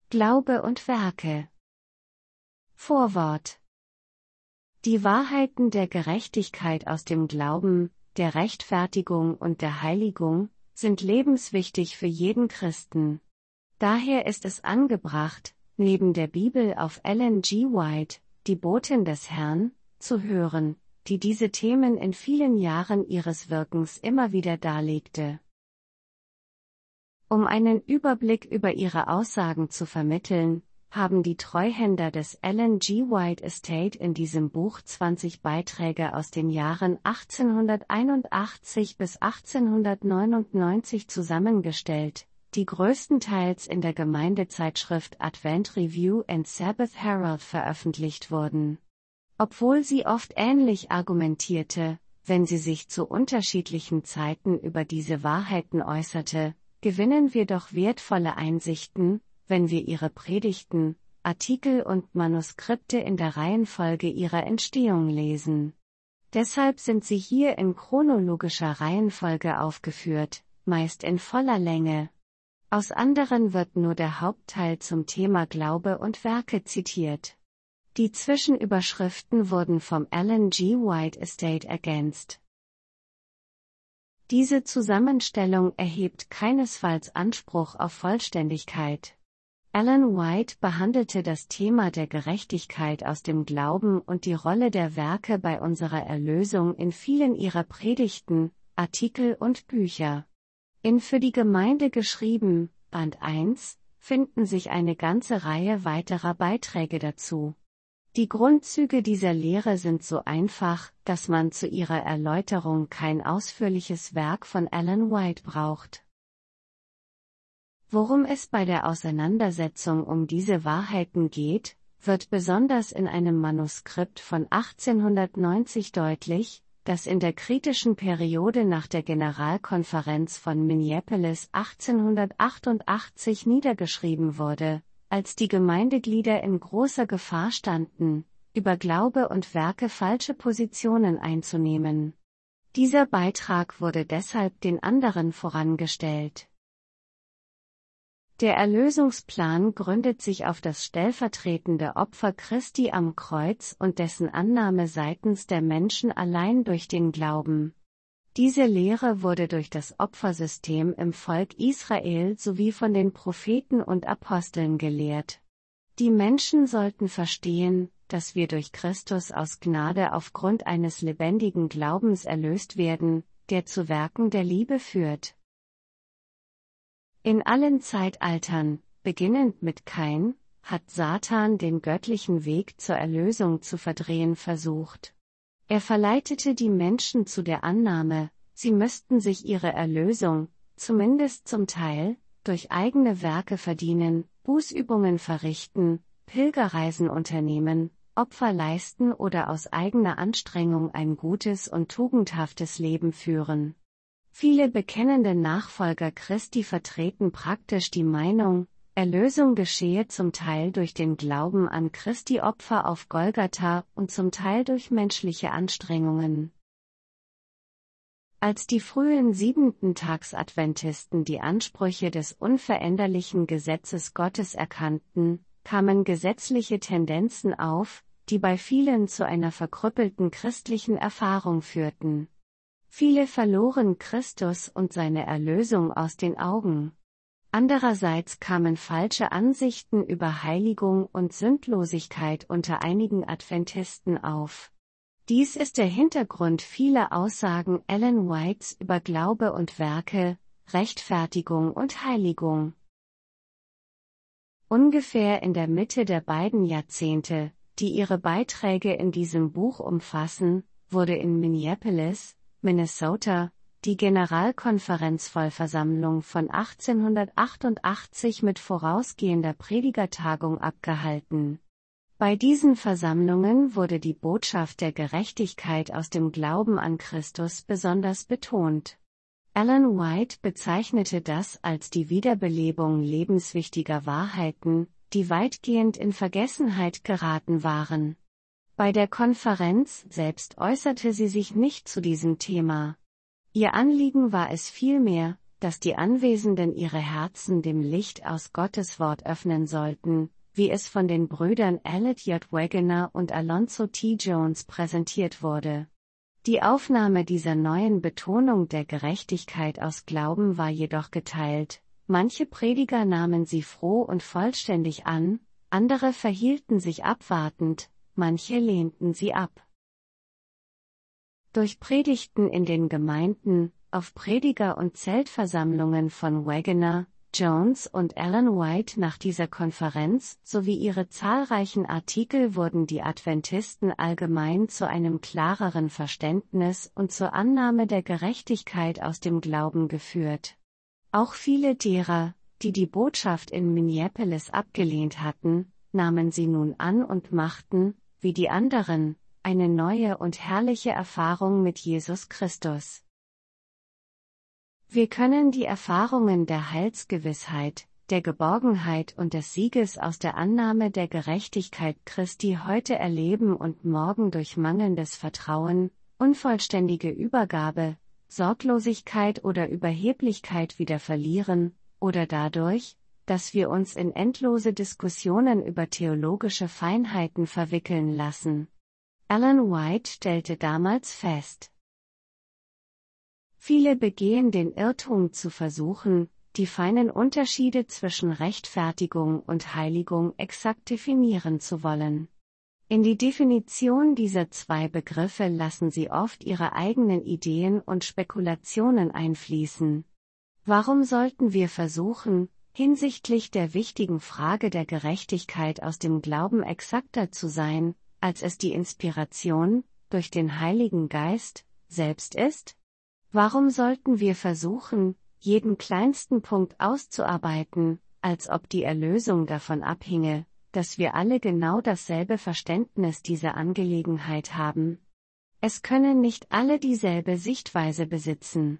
Glaube und Werke. Vorwort. Die Wahrheiten der Gerechtigkeit aus dem Glauben, der Rechtfertigung und der Heiligung sind lebenswichtig für jeden Christen. Daher ist es angebracht, neben der Bibel auf Ellen G. White, die Botin des Herrn, zu hören, die diese Themen in vielen Jahren ihres Wirkens immer wieder darlegte. Um einen Überblick über ihre Aussagen zu vermitteln, haben die Treuhänder des Ellen G. White Estate in diesem Buch 20 Beiträge aus den Jahren 1881 bis 1899 zusammengestellt, die größtenteils in der Gemeindezeitschrift Advent Review and Sabbath Herald veröffentlicht wurden. Obwohl sie oft ähnlich argumentierte, wenn sie sich zu unterschiedlichen Zeiten über diese Wahrheiten äußerte, gewinnen wir doch wertvolle Einsichten, wenn wir ihre Predigten, Artikel und Manuskripte in der Reihenfolge ihrer Entstehung lesen. Deshalb sind sie hier in chronologischer Reihenfolge aufgeführt, meist in voller Länge. Aus anderen wird nur der Hauptteil zum Thema Glaube und Werke zitiert. Die Zwischenüberschriften wurden vom Ellen G. White Estate ergänzt. Diese Zusammenstellung erhebt keinesfalls Anspruch auf Vollständigkeit. Ellen White behandelte das Thema der Gerechtigkeit aus dem Glauben und die Rolle der Werke bei unserer Erlösung in vielen ihrer Predigten, Artikel und Bücher. In Für die Gemeinde geschrieben, Band 1, finden sich eine ganze Reihe weiterer Beiträge dazu. Die Grundzüge dieser Lehre sind so einfach, dass man zu ihrer Erläuterung kein ausführliches Werk von Ellen White braucht. Worum es bei der Auseinandersetzung um diese Wahrheiten geht, wird besonders in einem Manuskript von 1890 deutlich, das in der kritischen Periode nach der Generalkonferenz von Minneapolis 1888 niedergeschrieben wurde, als die Gemeindeglieder in großer Gefahr standen, über Glaube und Werke falsche Positionen einzunehmen. Dieser Beitrag wurde deshalb den anderen vorangestellt. Der Erlösungsplan gründet sich auf das stellvertretende Opfer Christi am Kreuz und dessen Annahme seitens der Menschen allein durch den Glauben. Diese Lehre wurde durch das Opfersystem im Volk Israel sowie von den Propheten und Aposteln gelehrt. Die Menschen sollten verstehen, dass wir durch Christus aus Gnade aufgrund eines lebendigen Glaubens erlöst werden, der zu Werken der Liebe führt. In allen Zeitaltern, beginnend mit Kain, hat Satan den göttlichen Weg zur Erlösung zu verdrehen versucht. Er verleitete die Menschen zu der Annahme, sie müssten sich ihre Erlösung, zumindest zum Teil, durch eigene Werke verdienen, Bußübungen verrichten, Pilgerreisen unternehmen, Opfer leisten oder aus eigener Anstrengung ein gutes und tugendhaftes Leben führen. Viele bekennende Nachfolger Christi vertreten praktisch die Meinung, Erlösung geschehe zum Teil durch den Glauben an Christi Opfer auf Golgatha und zum Teil durch menschliche Anstrengungen. Als die frühen Siebenten-Tags-Adventisten die Ansprüche des unveränderlichen Gesetzes Gottes erkannten, kamen gesetzliche Tendenzen auf, die bei vielen zu einer verkrüppelten christlichen Erfahrung führten. Viele verloren Christus und seine Erlösung aus den Augen. Andererseits kamen falsche Ansichten über Heiligung und Sündlosigkeit unter einigen Adventisten auf. Dies ist der Hintergrund vieler Aussagen Ellen Whites über Glaube und Werke, Rechtfertigung und Heiligung. Ungefähr in der Mitte der beiden Jahrzehnte, die ihre Beiträge in diesem Buch umfassen, wurde in Minneapolis, Minnesota, die Generalkonferenzvollversammlung von 1888 mit vorausgehender Predigertagung abgehalten. Bei diesen Versammlungen wurde die Botschaft der Gerechtigkeit aus dem Glauben an Christus besonders betont. Ellen White bezeichnete das als die Wiederbelebung lebenswichtiger Wahrheiten, die weitgehend in Vergessenheit geraten waren. Bei der Konferenz selbst äußerte sie sich nicht zu diesem Thema. Ihr Anliegen war es vielmehr, dass die Anwesenden ihre Herzen dem Licht aus Gottes Wort öffnen sollten, wie es von den Brüdern Elliot J. Waggoner und Alonzo T. Jones präsentiert wurde. Die Aufnahme dieser neuen Betonung der Gerechtigkeit aus Glauben war jedoch geteilt. Manche Prediger nahmen sie froh und vollständig an, andere verhielten sich abwartend, manche lehnten sie ab. Durch Predigten in den Gemeinden, auf Prediger- und Zeltversammlungen von Waggoner, Jones und Ellen White nach dieser Konferenz sowie ihre zahlreichen Artikel wurden die Adventisten allgemein zu einem klareren Verständnis und zur Annahme der Gerechtigkeit aus dem Glauben geführt. Auch viele derer, die die Botschaft in Minneapolis abgelehnt hatten, nahmen sie nun an und machten, wie die anderen, eine neue und herrliche Erfahrung mit Jesus Christus. Wir können die Erfahrungen der Heilsgewissheit, der Geborgenheit und des Sieges aus der Annahme der Gerechtigkeit Christi heute erleben und morgen durch mangelndes Vertrauen, unvollständige Übergabe, Sorglosigkeit oder Überheblichkeit wieder verlieren, oder dadurch, dass wir uns in endlose Diskussionen über theologische Feinheiten verwickeln lassen. Ellen White stellte damals fest: Viele begehen den Irrtum zu versuchen, die feinen Unterschiede zwischen Rechtfertigung und Heiligung exakt definieren zu wollen. In die Definition dieser zwei Begriffe lassen sie oft ihre eigenen Ideen und Spekulationen einfließen. Warum sollten wir versuchen, hinsichtlich der wichtigen Frage der Gerechtigkeit aus dem Glauben exakter zu sein, als es die Inspiration, durch den Heiligen Geist, selbst ist? Warum sollten wir versuchen, jeden kleinsten Punkt auszuarbeiten, als ob die Erlösung davon abhinge, dass wir alle genau dasselbe Verständnis dieser Angelegenheit haben? Es können nicht alle dieselbe Sichtweise besitzen.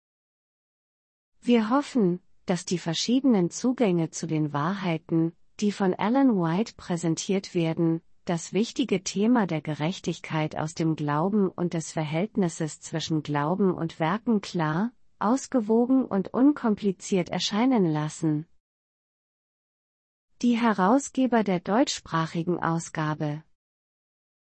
Wir hoffen, dass die verschiedenen Zugänge zu den Wahrheiten, die von Ellen White präsentiert werden, das wichtige Thema der Gerechtigkeit aus dem Glauben und des Verhältnisses zwischen Glauben und Werken klar, ausgewogen und unkompliziert erscheinen lassen. Die Herausgeber der deutschsprachigen Ausgabe